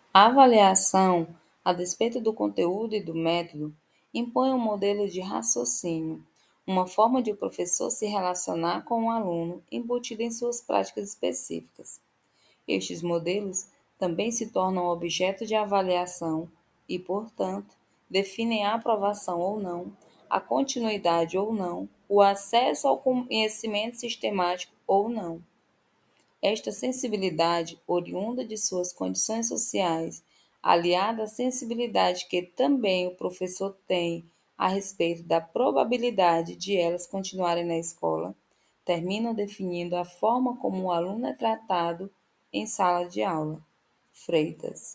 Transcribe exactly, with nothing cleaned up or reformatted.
A avaliação, a despeito do conteúdo e do método, impõe um modelo de raciocínio, uma forma de o professor se relacionar com o aluno embutida em suas práticas específicas. Estes modelos também se tornam objeto de avaliação e, portanto, definem a aprovação ou não, a continuidade ou não, o acesso ao conhecimento sistemático ou não. Esta sensibilidade, oriunda de suas condições sociais, aliada à sensibilidade que também o professor tem a respeito da probabilidade de elas continuarem na escola, terminam definindo a forma como o aluno é tratado em sala de aula. Freitas.